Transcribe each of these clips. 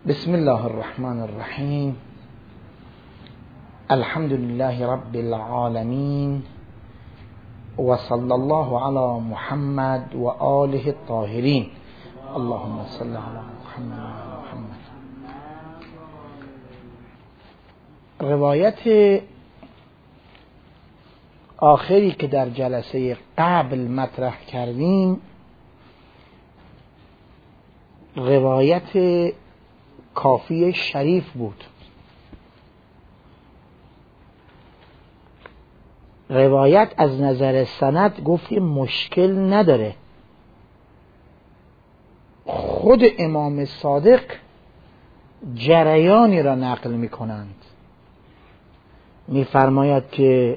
بسم الله الرحمن الرحیم. الحمد لله رب العالمین و صلی الله علی محمد و آله الطاهرین. اللهم صل علی محمد. روایت آخری که در جلسه قبل مطرح کردیم روایت کافی شریف بود. روایت از نظر سند گفتیم مشکل نداره. خود امام صادق جریانی را نقل می کنند. می فرماید که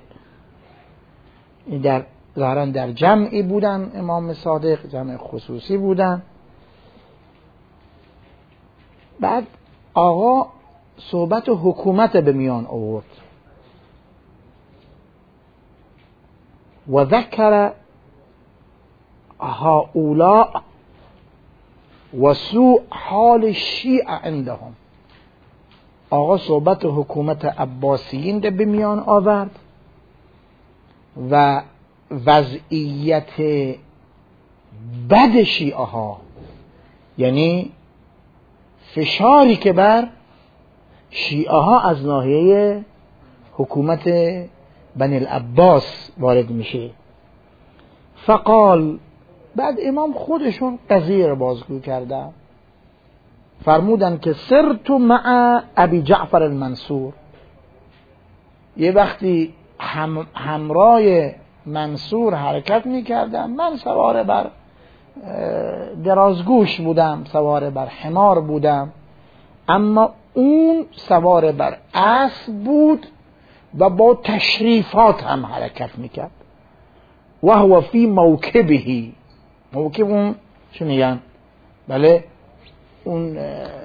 ظاهراً در جمعی بودن، امام صادق جمع خصوصی بودن. بعد آقا صحبت حکومت به میان آورد و ذکر هؤلاء و سوء حال الشیعة عندهم. آقا صحبت حکومت عباسیین ده به میان آورد و وضعیت بد شیعه ها، یعنی فشاری که بر شیعه ها از ناحیه حکومت بنی العباس وارد میشه. فقال، بعد امام خودشون قضیه رو بازگو کردن، فرمودن که سرت مع ابی جعفر المنصور، یه وقتی همراه منصور حرکت میکردم، من سوار بر درازگوش بودم، سوار بر حمار بودم، اما اون سوار بر اسب بود و با تشریفات هم حرکت میکرد. و هو فی موکبه، موکب اون چه میگن؟ بله، اون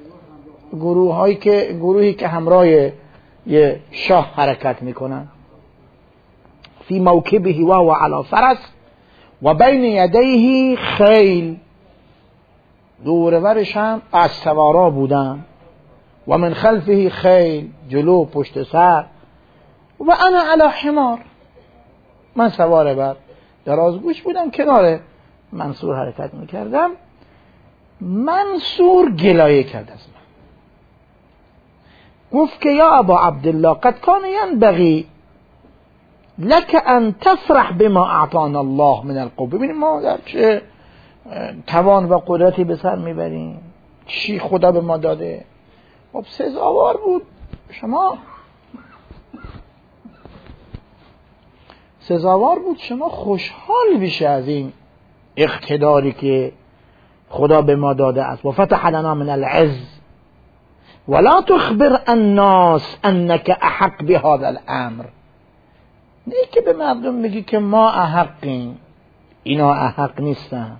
گروهی که همراه یه شاه حرکت میکنن. فی موکبه و هو علی فرس و بین یدیه خیل، دور ورش هم اسوارا بودن، و من خلفه خیل، جلو پشت سر، و انا علی حمار، من سوار بر درازگوش بودم، کنار منصور حرکت میکردم. منصور گلایه کرد از من، گفت که یا ابا عبدالله قد کان ینبغی لك ان تفرح بما اعطانا الله من القوة. ببینید ما در چه توان و قدرتی به سر میبریم، چی خدا به ما داده. خب سزاوار بود شما خوشحال بشه از این اقتداری که خدا به ما داده است. و فتح لنا من العز ولا تخبر الناس انك احق بهذا الامر. نه که به مردم میگی که ما احقیم، اینا احق نیستن.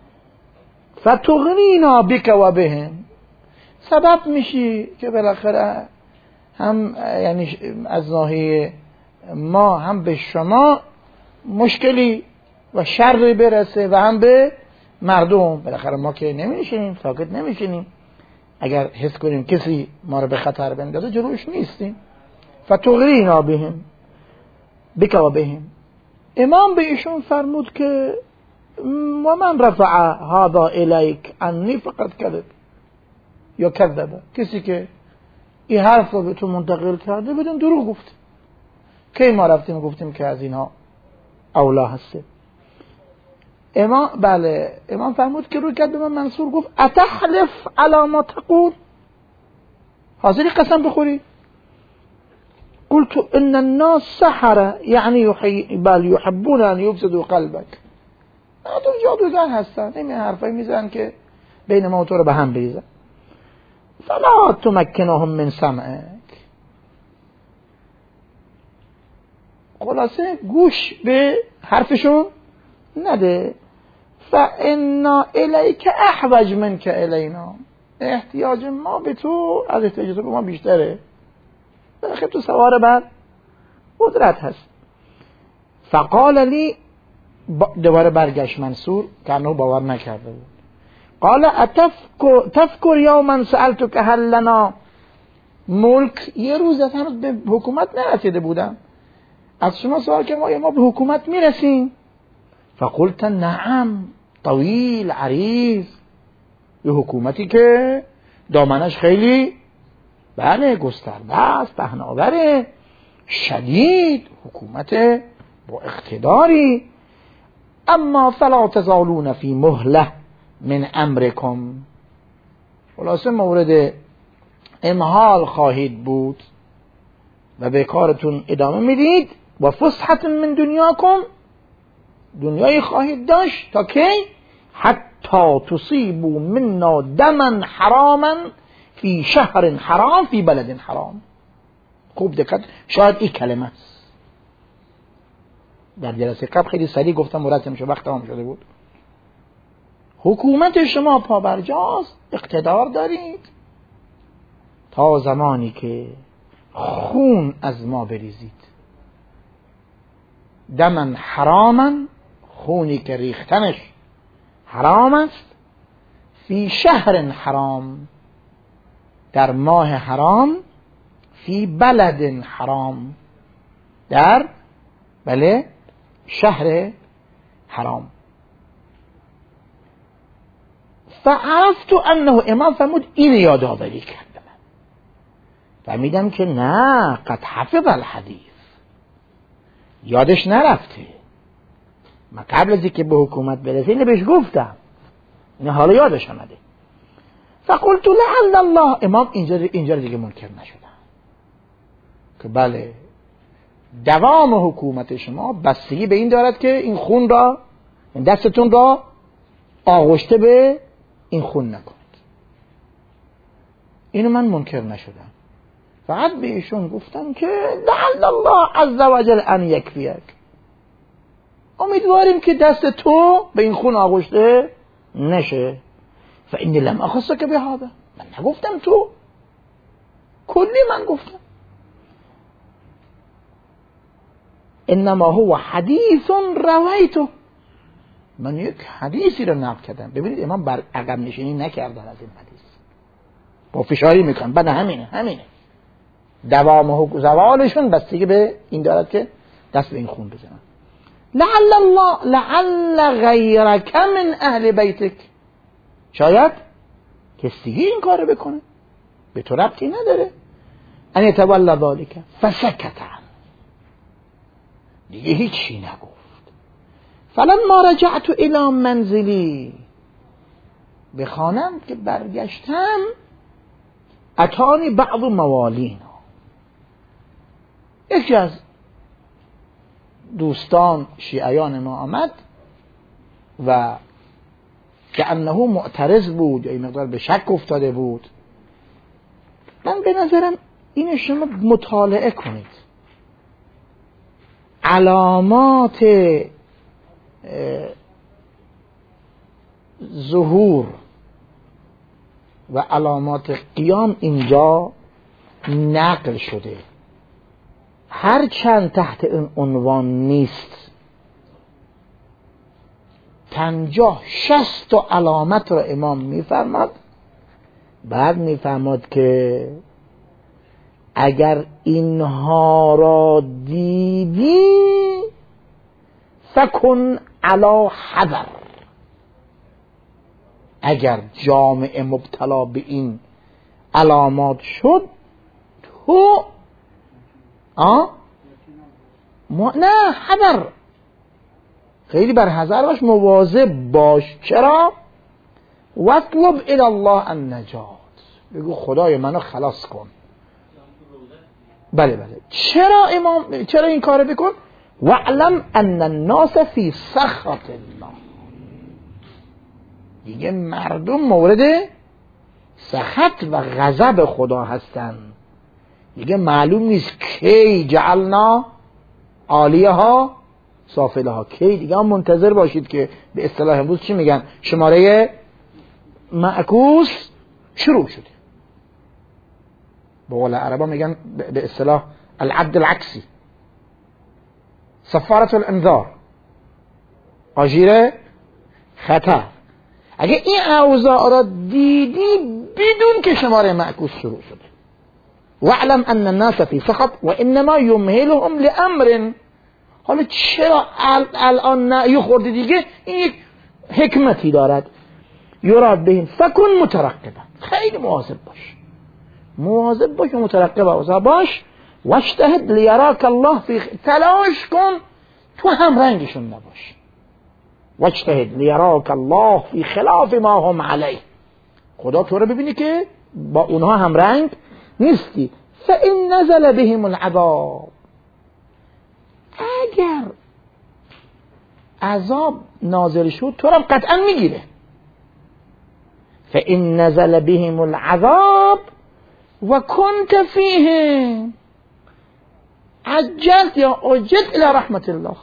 فتغنینا بک و بهم، سبب میشی که بالاخره هم یعنی از ناحیه ما هم به شما مشکلی و شری برسه و هم به مردم. بالاخره ما که نمیشینیم، ساکت نمیشینیم، اگر حس کنیم کسی ما رو به خطر بندازه جلوش نیستیم. فتغنینا بهم بک و بهم. امام به ایشون فرمود که و من رفع هذا الیک عنی فقط کذب یا کذب، کسی که این حرف رو به تو منتقل کرده بدون دروغ گفت. کی ما رفتیم گفتیم که از اینها اولا هسته. امام فرمود که روی کرد به من منصور، گفت اتحلف علی ما تقول، حاضری قسم بخوری؟ قلت ان الناس سحره یعنی یحبون ان یفسدوا قلبک. تو جادوگر هستن، این حرفایی میزنن که بین ما و تو رو به هم بریزن. فلا تمکنهم من سمعک، خلاصه گوش به حرفشون نده. فانا الیک احوج منک الینا، احتیاج ما به تو از احتیاج تو به ما بیشتره. بالاخره تو سوار بر قدرت هست. فقال لی، دوباره برگشت منصور که انه باور نکرده بود، قال تذکر یوما سألتک هل لنا ملک، یه روز هنوز به حکومت نرسیده بودم، از شما سوال که ما به حکومت میرسیم. فقلت نعم طویل عریض، یه حکومتی که دامنش خیلی بله گسترده است، پهناوره، شدید، حکومت با اقتداری. اما فلا تزالون فی مهله من امرکم، خلاصه مورد امهال خواهید بود و به کارتون ادامه میدید. و فسحت من دنیاکم، دنیای خواهید داشت تا کی؟ حتی تصیبوا منا دما حراما فی شهر حرام فی بلد حرام. خوب دقت، شاید این کلمه است در جلسه قبل خیلی سریع گفتم مرتب میشه، وقت تمام شده بود. حکومت شما پابرجاست، اقتدار دارید تا زمانی که خون از ما بریزید. دمن حراما، خونی که ریختنش حرام است، فی شهر حرام، در ماه حرام، فی بلد حرام، در بله شهر حرام. فعرفت انه، امام فرمود این یادآوری کرد، فهمیدم که نه قد حفظ الحدیث، یادش نرفته. من قبل از اینکه به حکومت برسه اینو بهش گفتم، این حالا یادش آمده. فقلت لعل الله، امام اینجا دیگه منکر نشدم که بله دوام حکومت شما بستگی به این دارد که این خون را، این دستتون را آغشته به این خون نکنید. اینو من منکر نشدم، فقط به ایشون گفتم که لعل الله عز وجل ان یکفیک، امیدواریم که دست تو به این خون آغشته نشه. فانی لم اخصک بهذا، من نگفتم تو، کلی من گفتم. انما هو حدیث رویته، من یک حدیثی رو نقل کردم. ببینید امام بر عقب نشینی نکردن از این حدیث، با فشاری میکنن. بعد همینه دوام زوالشون بستگی به این دارد که دست به این خون بزنن. لعل الله، لعل غیرک من اهل بیتک، شاید کسی این کار بکنه، به تو ربطی نداره. ان یتولی ذلک فسکت عن، دیگه هیچی نگفت. فلما رجعت الی منزلی، به خانم که برگشتم، اتانی بعض موالینا، یکی از دوستان شیعیان ما آمد و که انه معترض بود یا این مقدار به شک افتاده بود. من به نظرم این شما مطالعه کنید، علامات ظهور و علامات قیام اینجا نقل شده، هرچند تحت این عنوان نیست. 50-60 علامت را امام میفرماد، بعد میفرماد که اگر اینها را دیدی فکن علی حذر، اگر جامعه مبتلا به این علامات شد تو نه حذر، خیلی بر حذر باش، مواظب باش. چرا؟ واطلب الی الله النجات، بگو خدای منو خلاص کن. بله چرا این کارو بکن؟ واعلم ان الناس فی سخط الله، دیگه مردم مورد سخط و غضب خدا هستن، دیگه معلوم نیست کی جعلنا عالیها سافلها، کی دیگه هم منتظر باشید که به اصطلاح امروز چی میگن، شماره معکوس شروع شده. به قول عربا میگن به اصطلاح العد العکسی، صفارة الانذار، آژیر خطر. اگه این اوضاع را دیدی بدون که شماره معکوس شروع شده. واعلم ان الناس فی سخط و انما یمهلهم لامر. حالا چرا الان نه خوردی دیگه؟ این یک حکمتی دارد. یراد بهم فکن مترقبا، خیلی مواظب باش، مواظب باش و مترقب باش. واجتهد لیراک الله فی تلاش کن تو هم رنگشون نباش. واجتهد لیراک الله فی خلاف ما هم علیه، خدا تو رو ببینی که با اونها هم رنگ نیستی. فإن نزل بهم العذاب، اگر عذاب نازل شد تو رو قطعا میگیره. فإن نزل بهم العذاب و کنت فیهم عجلت یا عجلت الی رحمت الله.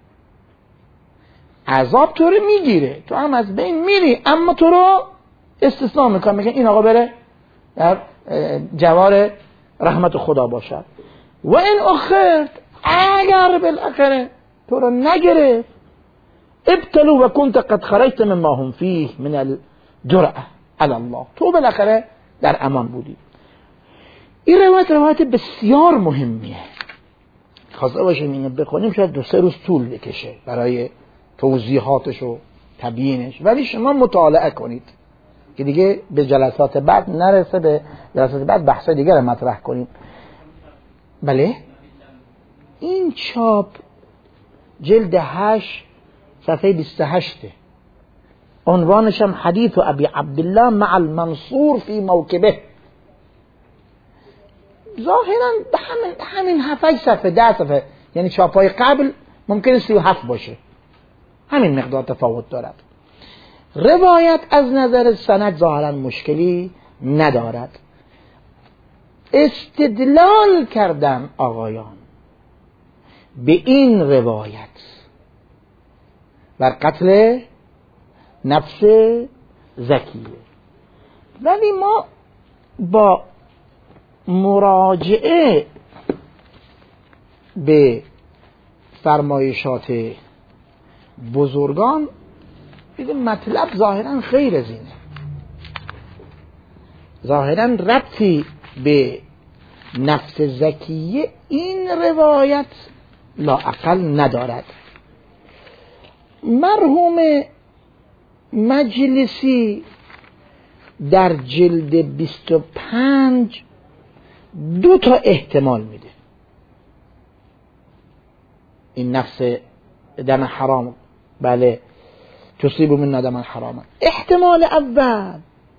عذاب تو رو میگیره، تو هم از بین میری، اما تو رو استثناء میکنه، میگه این آقا بره در جوار رحمت خدا باشد. و این اخرت، اگر بالاخره تو رو نگرفت، ابتلوا و کنت قد خرجت مما هم فیه من الجرأة علی الله، تو بالاخره در امان بودی. این روایت بسیار مهمیه، خواسته باشیم اینو بخونیم شاید 2-3 روز طول بکشه برای توضیحاتش و تبیینش، ولی شما مطالعه کنید که دیگه به جلسات بعد نرسه، به جلسات بعد بحث دیگر مطرح کنیم. بله این چاپ جلد 8 صفحه 28 عنوانش هم حدیث ابی عبدالله مع المنصور فی موکبه. ظاهرا همین 7-8 صفحه 10 صفحه، یعنی چاپای قبل ممکنه 37 باشه، همین مقدار تفاوت دارد. روایت از نظر سند ظاهرا مشکلی ندارد. استدلال کردن آقایان به این روایت بر قتل نفس زکیه، ولی ما با مراجعه به فرمایشات بزرگان دیدیم مطلب ظاهرا خیر از اینه، ظاهرا ربطی به نفس زکیه این روایت لااقل ندارد. مرحوم مجلسی در جلد 25 2 تا احتمال میده. این نفس دم حرام، بله تصیب من دم حرام. احتمال اول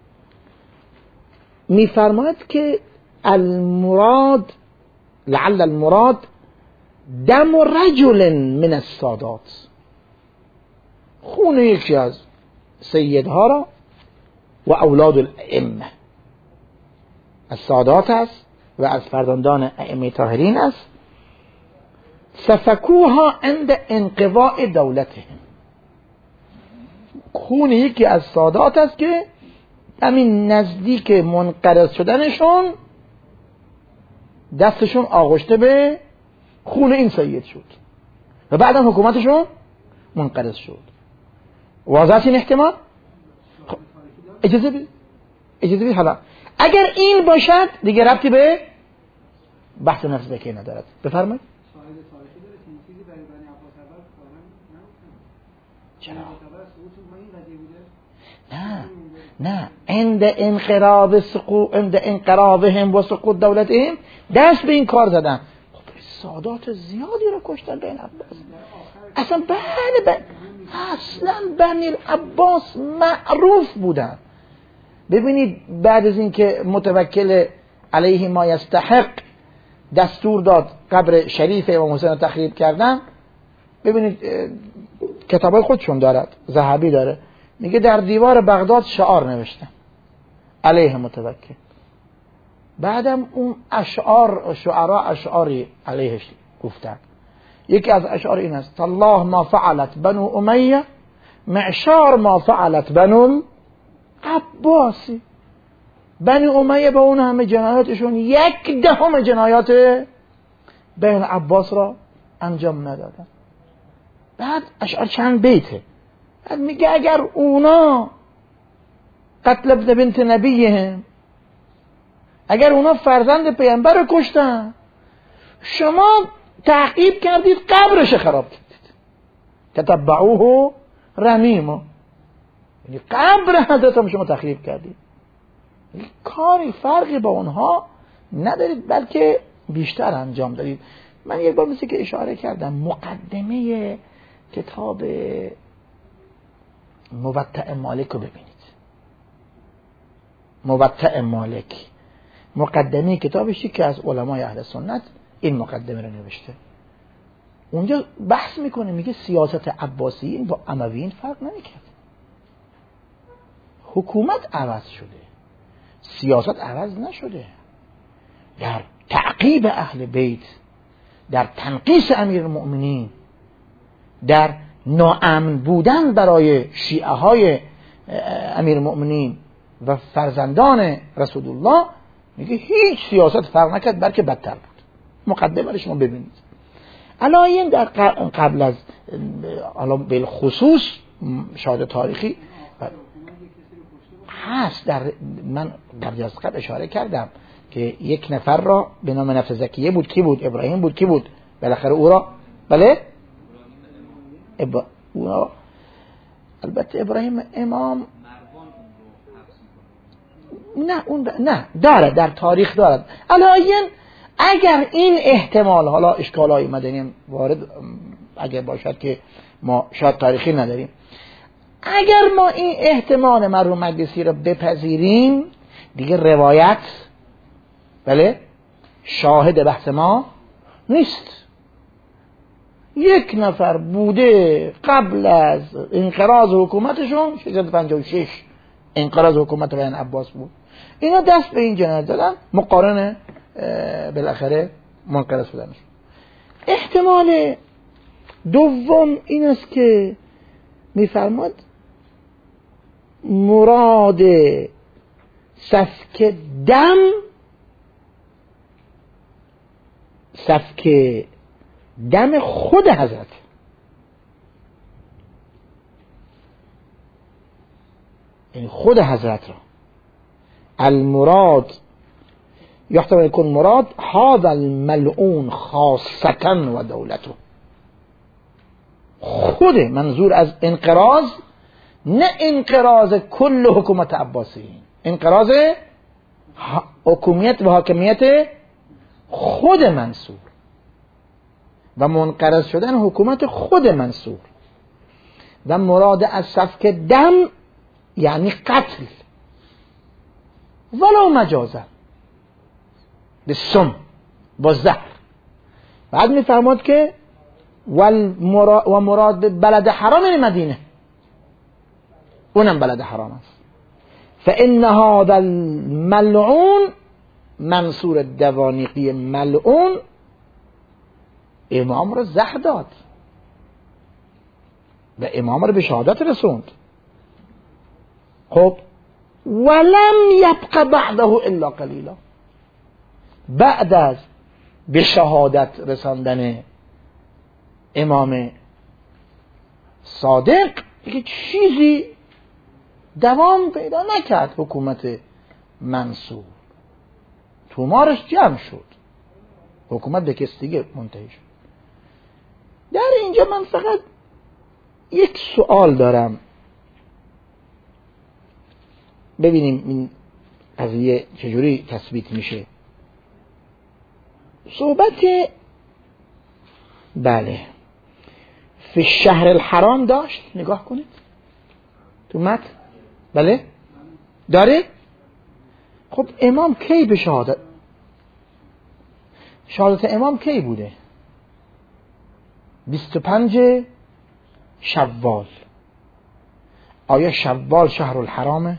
میفرماید که المراد، لعل المراد دم رجل من السادات، خون یکی از سیدها را و اولاد الائمه السادات است و از فرزندان ائمه طاهرین است. سفکوها عند انقضاء دولتهم، خون یکی از سادات است که همین نزدیک منقرض شدنشون دستشون آغشته به خون این سید شد و بعدا حکومتشون منقرض شد. واضح این احتمال؟ اجازه بید حالا اگر این باشد دیگه ربطی به بحث نفس زکی ندارد. بفرمایید. چرا؟ نه عند انقراضهم و سقوط دولتهم دست به این کار زدن. خب سادات زیادی رو کشتن بین عباس. اصلا اصلا بنی العباس معروف بودن. ببینید بعد از اینکه متوکل علیه ما یستحق دستور داد قبر شریف امام حسین رو تخریب کردن، ببینید کتابای خودشون دارد، ذهبی داره، میگه در دیوار بغداد شعار نوشتن علیه متوکل. بعدم اون شعرا اشعاری علیهش گفتن. یکی از اشعار این است: الله ما فعلت بنو امیه معشار ما فعلت بنو عباسی. بنی امیه با اون همه جنایاتشون 1/10 جنایات بین عباس را انجام ندادن. بعد اشعار چند بیته، بعد میگه اگر اونا قتل ابن بنت نبیهم، اگر اونا فرزند پیامبر رو کشتن، شما تعقیب کردید قبرش خراب کردید. تتبعوه رمیما، یعنی قبر حضرت هم شما تخریب کردید. کاری فرقی با اونها ندارید، بلکه بیشتر انجام دادید. من یک بار مثل که اشاره کردم، مقدمه کتاب موطأ مالک رو ببینید. موطأ مالک مقدمه کتابشی که از علمای اهل سنت این مقدمه رو نوشته. اونجا بحث میکنه، میگه سیاست عباسیین با امویین فرق نمیکرد. حکومت عوض شده، سیاست عوض نشده. در تعقیب اهل بیت، در تنقیص امیرالمؤمنین، در ناامن بودن برای شیعه های امیرالمؤمنین و فرزندان رسول الله، میگه هیچ سیاست فرق نکرد، بلکه بدتر بود. مقدمه رو شما ببینید. علایین در قبل از بالخصوص شاهد تاریخی هست. در من قبل از قبل اشاره کردم که یک نفر را به نام نفس زکیه بود. کی بود؟ ابراهیم بود. کی بود؟ بالاخره او را بله او البته ابراهیم امام نه داره، در تاریخ دارد. علایین اگر این احتمال، حالا اشکالای مدنی وارد اگر باشد که ما شاید تاریخی نداریم، اگر ما این احتمال مرحوم مجلسی را بپذیریم، دیگه روایت بله شاهد بحث ما نیست. یک نفر بوده قبل از انقراض حکومتشون 656 انقراض حکومت بن عباس بود، اینا دست به این جنایت دادن، مقارن بالاخره منقرض شدنش. احتمال دوم این است که میفرماد مراد سفک دم خود حضرت، یعنی خود حضرت را. المراد یحتمل یکون مراد هذا الملعون خاصتا و دولته، خود منظور از انقراض، نه انقراض کل حکومت عباسیین، انقراض حکومت و حاکمیت خود منصور و منقرض شدن حکومت خود منصور. و مراد از سفک دم یعنی قتل ولو مجازا بالسم، با زهر. بعد میفرماد که و مراد بلد حرام مدینه، اونم بلد حرام است. فإن هذا الملعون، منصور دوانیقی ملعون، امام رو زهر داد و امام رو به شهادت رسوند. خب ولم یبق بعده الا قلیلا، بعد از به شهادت رساندن امام صادق دیگه چیزی دوام پیدا نکرد. حکومت منصور تومارش جمع شد، حکومت به کس دیگه منتهی شد. در اینجا من فقط یک سوال دارم، ببینیم این قضیه چجوری تثبیت میشه. صحبت بله فی شهر الحرام داشت، نگاه کنید تو متن بله داره. خب امام کی به شهادت امام کی بوده؟ 25 شوال. آیا شوال شهر الحرامه؟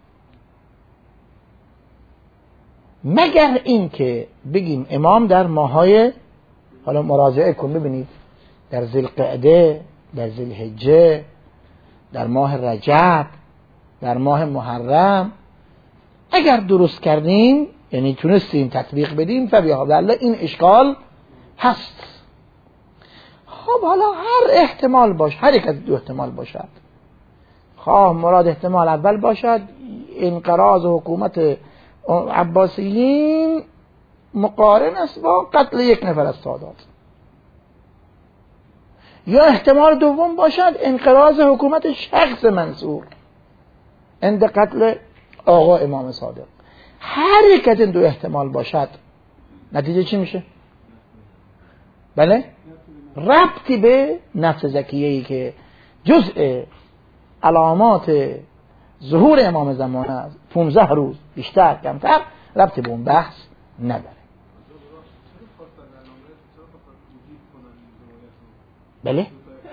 مگر این که بگیم امام در ماهای، حالا مراجعه کن ببینید، در ذوالقعده، در ذوالحجه، در ماه رجب، در ماه محرم، اگر درست کردیم یعنی تونستیم تطبیق بدیم فبی‌الله این اشکال هست. خب حالا هر احتمال باشه، هر یک از دو احتمال باشد، خواه مراد احتمال اول باشد انقراض حکومت عباسیین مقارن است با قتل یک نفر از سادات. یا احتمال دوم باشد انقراض حکومت شخص منصور عند قتل آقا امام صادق. هر یک از این دو احتمال باشد، نتیجه چی میشه؟ بله؟ ربطی به نفس زکیه‌ای که جزء علامات ظهور امام زمان است، 15 روز بیشتر کمتر، ربطی به اون بحث نداره. بله؟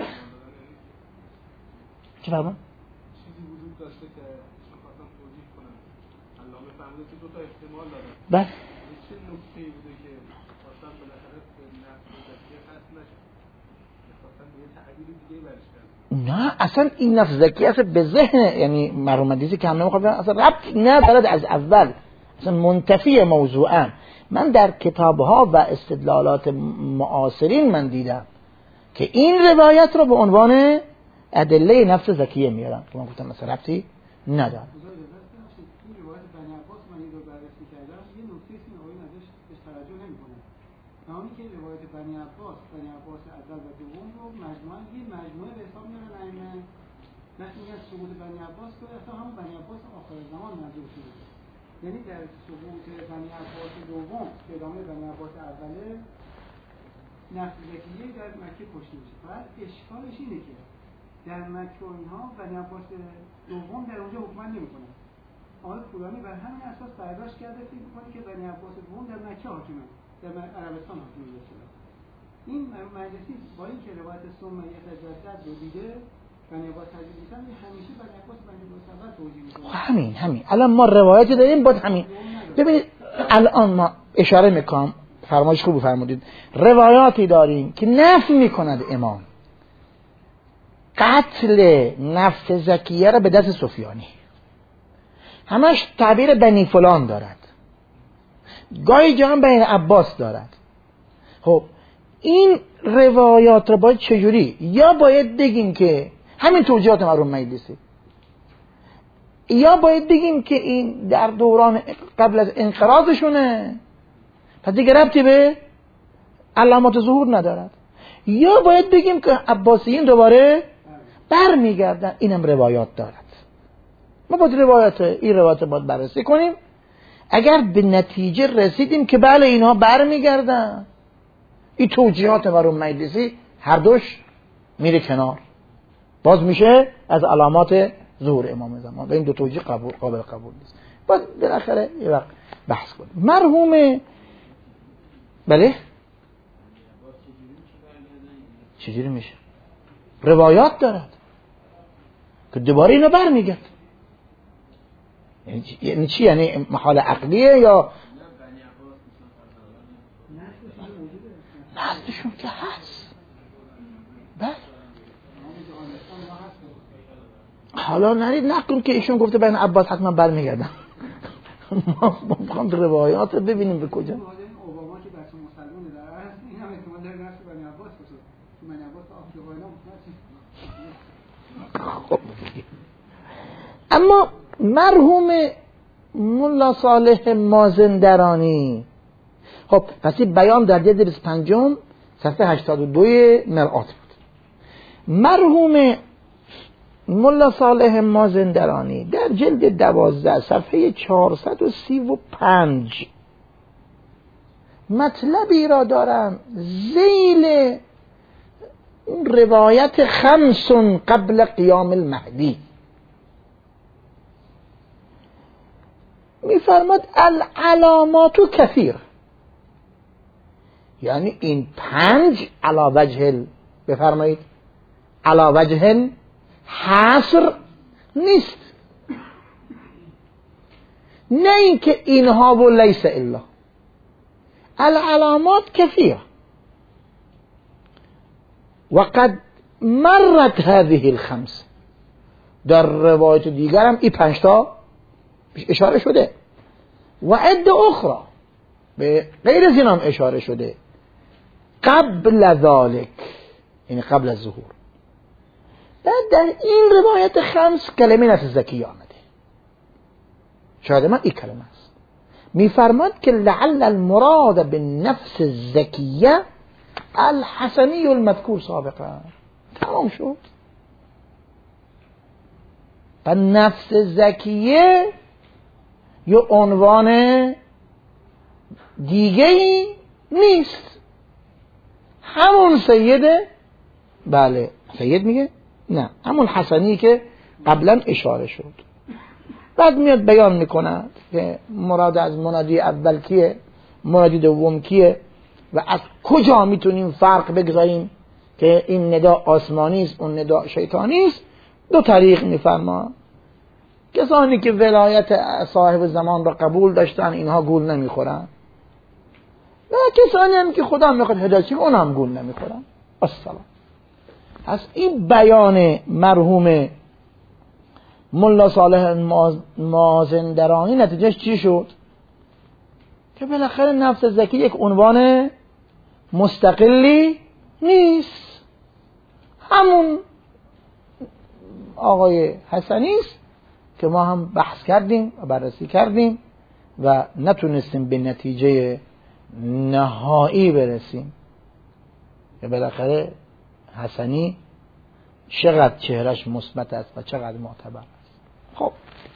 چه فرمان؟ چیزی وجود داشته که خواستم توضیح کنم. علامه فهمیده که دو تا احتمال داره. بله. چه نکته‌ای بوده که خواستم بالاخره به نفس زکیه خاص نشه. خواستم یه تعبیر دیگه برش کنم. نه اصلا این نفس زکیه اصلا به ذهن، یعنی مرحوم مدیسی که هم نمیخواد اصلا ربط ندارد از اول، اصلا منتفی موضوعا. من در کتاب‌ها و استدلالات معاصرین من دیدم که این روایت رو به عنوان ادله نفس زکیه میارن که من گفتم مثلا ربطی نداره. این روایت بنی عباس من این رو بررسی کردم، یه نکته این آقای ازش توجه نمی‌کنه. همونی که روایت بنی عباس اول و دوم رو مجموعه به حساب میارن ائمه. وقتی میگن سقوط بنی عباس که اصلا همون بنی عباس آخر زمان منظور شده. یعنی در سقوط بنی عباس دوم که ادامه بنی عباس اوله نفس زکیه در مکه کشته میشه. بعد اشکالش اینه که در مکه و اینها بنی عباس دوم در اونجا حکومت نمیکنه. آقای پورانی بر همین اساس برداشت کرده فکر می‌کنه که بنی عباس دوم در مکه حاکمه، در عربستان حاکم شده. این مجلسی با این که روایت سومه یتجدد رو دیده بنی عباس تجدید میشن، همیشه بنی عباس اول توجیه میکنه. همین الان ما روایتی داریم باید همین. ببینید الان ما اشاره میکنم، فرمایش خوب فرمودید، روایاتی داریم که نفی میکند امام قتل نفس زکیه را به دست سفیانی، همش تعبیر بنی فلان دارد، گاهی جا هم بنی عباس دارد. خب این روایات را باید چجوری؟ یا باید بگیم که همین توجیهات مرحوم مجلسی، یا باید بگیم که این در دوران قبل از انقراضشونه پس دیگه ربطی به علامات ظهور ندارد، یا باید بگیم که عباسیین دوباره برمیگردن. اینم روایات دارد. ما باید این روایات باید بررسی کنیم. اگر به نتیجه رسیدیم که بله اینها برمیگردن، این توجیهات مرحوم مجلسی هر دوش میره کنار، باز میشه از علامات ظهور امام زمان و این دو توجیه قابل قبول نیست. باید بالاخره یه وقت بحث کنیم. مرحوم بله چجوری میشه؟ روایات دارد که دوباره اینو برمیگرد. یعنی چی؟ یعنی محال عقلیه یا نزدشون که هست؟ بله حالا نرید نکن که ایشون گفته بین عباس حتما برمیگردن. ما میخوام روایات رو ببینیم به کجا. اوباما که بچه مسلمونه در اصل این هم احتمال داره نفس بنی عباس باشه، چون بنی عباس آفریقایی نبود. اما مرحوم ملا صالح مازندرانی، خب پس این بیان در جلد 25 صفحه 82 مرآت بود. مرحوم ملا صالح مازندرانی در جلد 12 صفحه 435 مطلبی را دارن ذیل اون روایت 5 قبل قیام المهدی. میفرماد العلامات کثیر، یعنی این 5 علی وجه بفرمایید علی وجه حصر نیست، نه اینکه اینها و لیس الا، العلامات کثیر وقد مرت هذه الخمس. در روایت دیگر هم این 5 تا اشاره شده و عده اخرى به غیر از این هم اشاره شده قبل ذالک، یعنی قبل از ظهور. بعد در این روایت 5 کلمه نفس زکیه آمده. شاهد من این کلمه است. میفرماد که لعل المراد بالنفس الزکیه الحسنی المذکور سابقا. تمام شد. و نفس زکیه یه عنوان دیگه‌ای نیست، همون سیده. بله سید میگه نه، همون حسنی که قبلا اشاره شد. بعد میاد بیان میکند که مراد از منادی اول کیه، منادی دوم کیه و از کجا میتونیم فرق بگذاریم که این ندا آسمانی است اون ندا شیطانی است. دو طریق میفرما. کسانی که ولایت صاحب زمان را قبول داشتن اینها گول نمیخورن، و کسانی هم که خدا میخواد هدایت کنه اون هم گول نمیخورن. السلام. پس این بیان مرحوم ملا صالح مازندرانی نتیجهش چی شد؟ که بالاخره نفس زکی یک عنوان مستقلی نیست، همون آقای حسنی است که ما هم بحث کردیم و بررسی کردیم و نتونستیم به نتیجه نهایی برسیم که بالاخره حسنی چقدر چهرش مثبت است و چقدر معتبر است. خب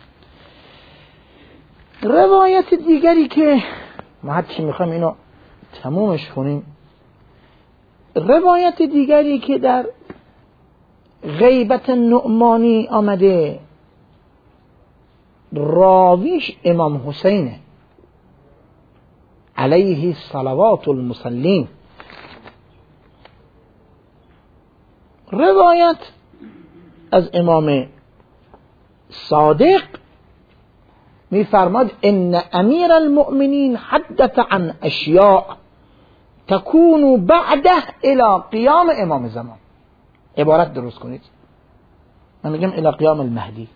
روایت دیگری که ما هرچی میخوایم اینو تمومش کنیم، روایت دیگری که در غیبت نعمانی آمده، راویش امام حسینه علیه صلوات المصلین. روایت از امام صادق میفرماد ان امیر المؤمنین حدث عن اشیاء تكون بعده الى قیام امام زمان. عبارت درست کنید، من میگم الى قیام المهدی.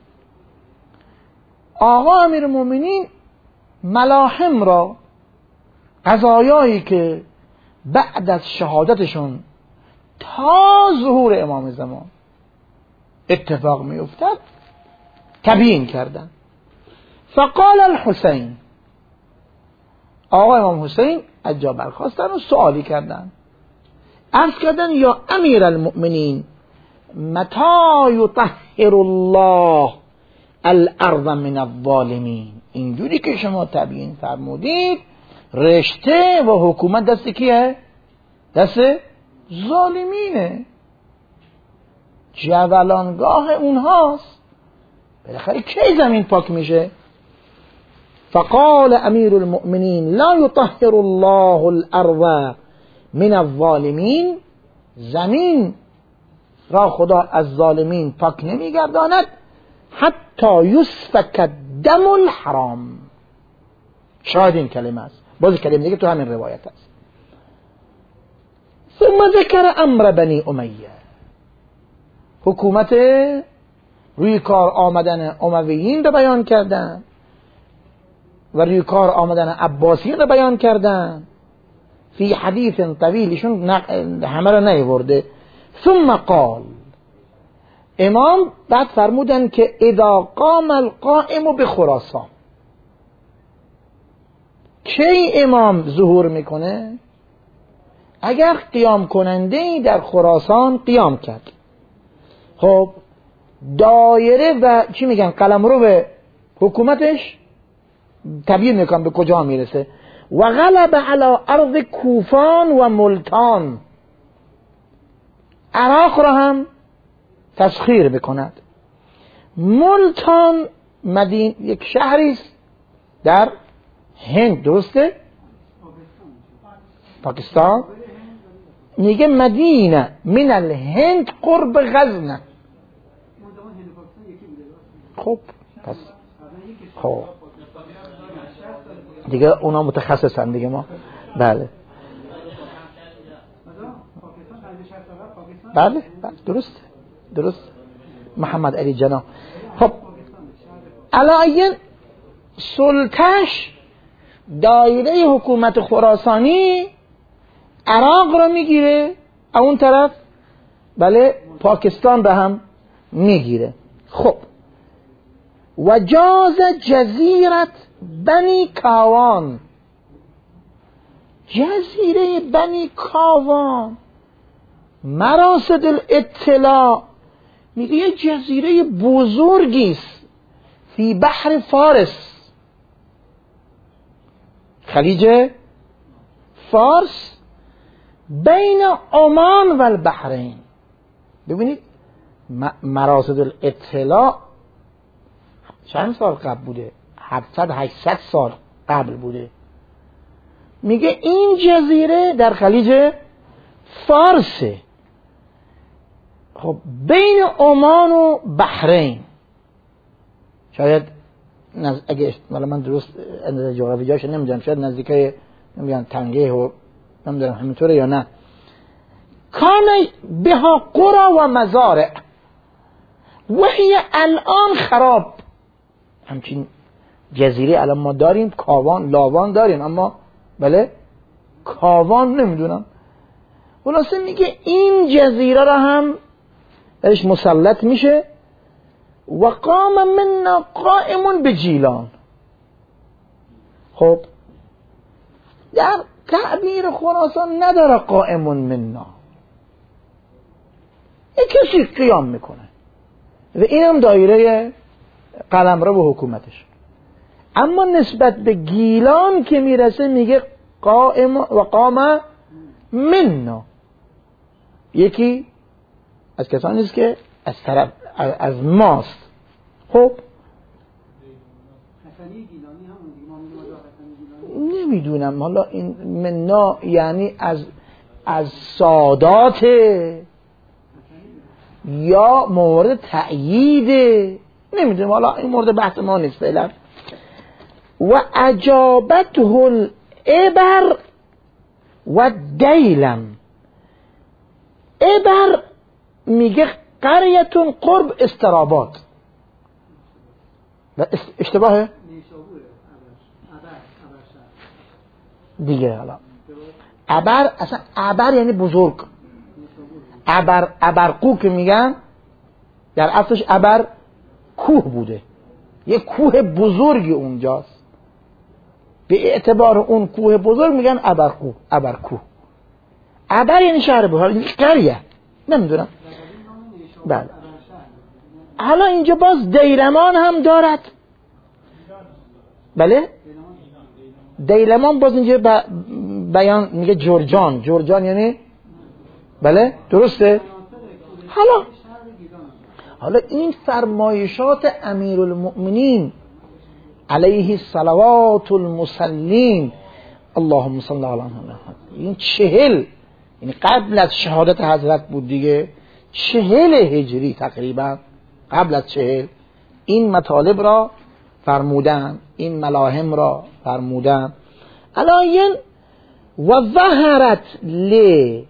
آقا امیر المؤمنین ملاحم را، قضایایی که بعد از شهادتشون تا ظهور امام زمان اتفاق می افتد تبیین کردن. فقال الحسین، آقا امام حسین از جا برخاستن و سوالی کردن، عرض کردن یا امیر المؤمنین متى یطهر الله الارض من الظالمین. اینجوری که شما تبیین فرمودید رشته و حکومت دست کیه؟ دست ظالمینه، جولانگاه اونهاست. بالاخره کی زمین پاک میشه؟ فقال امیر المؤمنین لا یطهر الله الارض من الظالمین. زمین را خدا از ظالمین پاک نمیگرداند حتی یسفک دم الحرام. شاید این کلمه است، باز کلمه دیگه تو همین روایت است. ثم ذکر امر بنی امیه، حکومت روی کار آمدن امویین رو بیان کردن و روی کار آمدن عباسیین رو بیان کردن. فی حدیث طویلشون همه رو نیورده. ثم قال، امام بعد فرمودن که اذا قام القائم بخراسان، کی امام ظهور میکنه؟ اگر قیام کننده در خراسان قیام کرد. خب دایره و چی میگن قلمرو به حکومتش تبیین میکنم به کجا میرسه. و غلب علی ارض کوفان و ملتان، عراق را هم تسخیر بکند. ملتان یک شهری است در هند، درسته؟ پاکستان. میگه مدینه من الهند قرب غزنه. خب پس خب دیگه اونا متخصصن دیگه ما. بله بله درست محمد علی جنا. خب علایین سلطش دایره حکومت خراسانی عراق را میگیره، اون طرف بله پاکستان را هم میگیره. خب و جاز جزیرت بنی کاوان، جزیره بنی کاوان مراسد الاطلاع، میگه یه جزیره بزرگیست فی بحر فارس، خلیج فارس، بین عمان و البحرین. ببینید مراسد الاطلاع چند سال قبل بوده؟ 700-800 سال قبل بوده. میگه این جزیره در خلیج فارسه، خب بین عمان و بحرین. شاید اگه من درست اندازه جغرافی جاش نمیدونم، شاید نزدیکای نمیدونم تنگه و نمیدونم همینطوره یا نه. کان بها قرى و مزارع و هی الان خراب. همچین جزیره الان ما داریم، کاوان لاوان داریم، اما بله کاوان نمیدونم. خلاصه میگه این جزیره را هم درش مسلط میشه. و قام منا قائم بجیلان. خب در تعبیر خراسان نداره قائم منا، یک کسی قیام میکنه و این هم دایره قلمرو و حکومتش. اما نسبت به گیلان که میرسه میگه قائم و قام منا، یکی از کسانی است که از طرف از ماست. خب نمیدونم حالا این منا یعنی از سادات یا مورد تأیید، نمیدونم، حالا این مورد بحث ما نیست فعلا. و اجابته الابر و دیلم. ابر میگه قریتون قرب استراباد. اشتباهه؟ دیگه حالا ابر، اصلا ابر یعنی بزرگ. ابرقو که میگن در اصلش ابر کوه بوده، یه کوه بزرگی اونجاست، به اعتبار اون کوه بزرگ میگن ابرکوه. ابر یعنی شهر بزرگ، یعنی قریه، نمیدونم. بله. حالا اینجا باز دیلمان هم دارد. بله دیلمان باز اینجا بیان میگه جرجان یعنی بله درسته. حالا این فرمایشات امیرالمؤمنین علیه الصلوات المسلین اللهم صل علی محمد، این 40 یعنی قبل از شهادت حضرت بود دیگه، 40 هجری تقریبا، قبل از 40 این مطالب را فرمودن، این ملاهم را فرمودن. علاین و ظهرت لی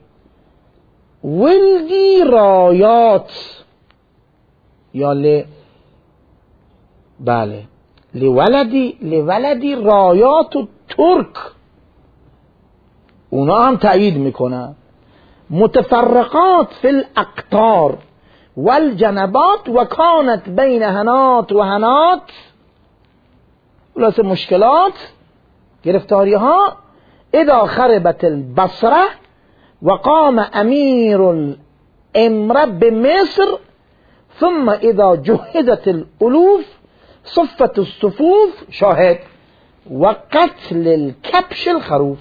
ولدی رایات یا بله لولدی رایات و ترک، اونا هم تأیید میکنن. متفرقات فی الاقطار والجنبات و کانت بین هنات و هنات، خلاصه مشکلات، گرفتاری ها. اذا خربت البصره و قام امیر الامر بمصر ثم اذا جهزت الالوف صفت الصفوف، شاهد، و قتل الكبش الخروف.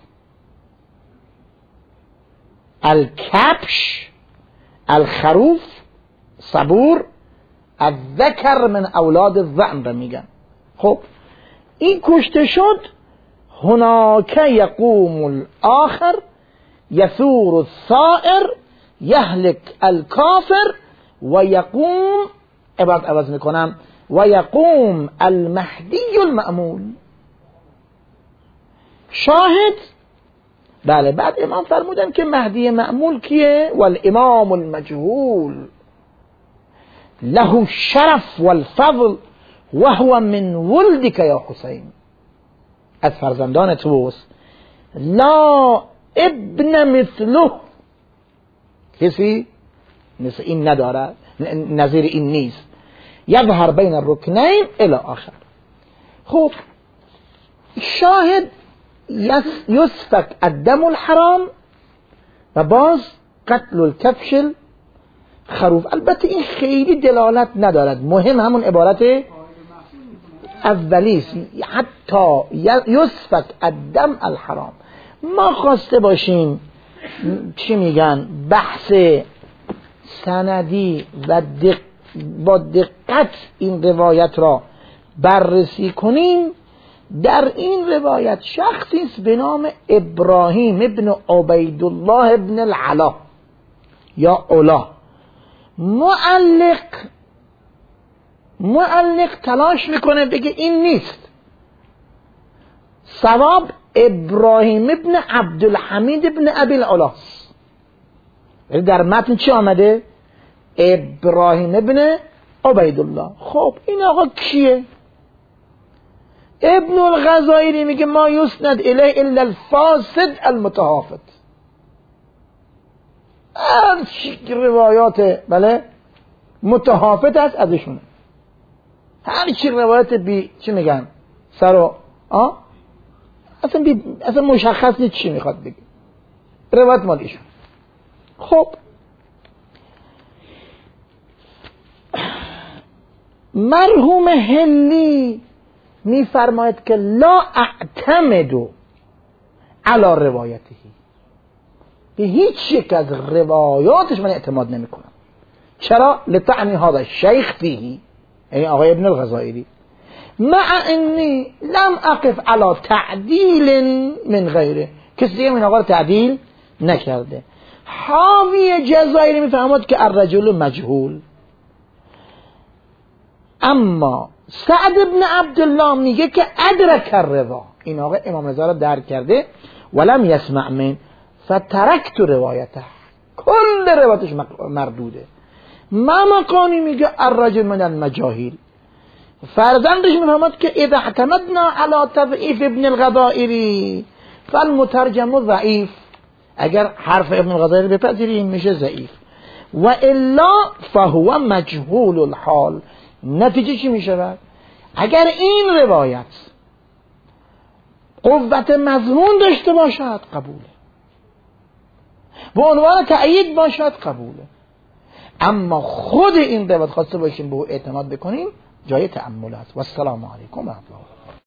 الكبش الخروف صبور، الذکر من اولاد الذئب میگن. خب این کشته شد. هناك یقوم الاخر یثور الثائر یهلک الکافر و یقوم، عبارت عوض میکنم، و یقوم المهدی المأمول. شاهد بله. بعد امام فرمودن که مهدی مأمول کیه؟ والامام المجهول له الشرف والفضل وهو من ولدك یا حسین، از فرزندان توست، لا ابن مثله، کسی مثل این نداره، نظیر این نیست. یظهر بین الرکنین الی آخر. خب شاهد یسفک الدم الحرام و باز قتل الکبش خروف. البته این خیلی دلالت ندارد، مهم همون عبارت اولیست، حتی یسفک الدم الحرام. ما خواسته باشیم چی میگن بحث سندی و با دقت این روایت را بررسی کنیم. در این روایت شخصی است به نام ابراهیم ابن عبیدالله ابن العلا یا علا. معلق تلاش میکنه بگه این نیست، صواب ابراهیم ابن عبدالحمید ابن ابی العلا. در متن چی آمده؟ ابراهیم ابن عبیدالله. خب این آقا کیه؟ ابن الغزائری میگه ما یسند الیه الا الفاسد المتهافت. هر چی روایات بله متهافت هست ازشونه، هر چی روایت بی چی میگن سر و اصلا مشخص نیست چی میخواد بگه، روایت مال ایشون. خب مرحوم هلی میفرماید که لا اعتمد علی روایته، به هیچ یک از روایاتش من اعتماد نمی کنم. چرا؟ لطعن هذا الشیخ فیه، یعنی آقای ابن الغزائری، مع انی لم اقف علی تعدیل من غیره، کسی دیگه این آقا رو تعدیل نکرده. حاوی جزائری میفهمد که الرجل مجهول. اما سعد ابن عبدالله میگه که ادرک الروا، این آقا امام رضا رو درک کرده، ولم یسمع من فترکت روایته، کل روایتش مردوده. مقانی میگه الرجل من المجاهیل. فرزندش میفهمد که اذا اعتمدنا علی تضعیف ابن الغزائری فالمترجم ضعیف، اگر حرف ابن الغزائری بپذیریم میشه ضعیف، و الا فهو مجهول الحال. نتیجه چی میشه؟ اگر این روایت قوت مضمون داشته باشد قبوله، به عنوان تأیید باشد قبوله، اما خود این روایت خواسته باشیم به او اعتماد بکنیم جای تأمل است. و السلام علیکم و رحمت الله.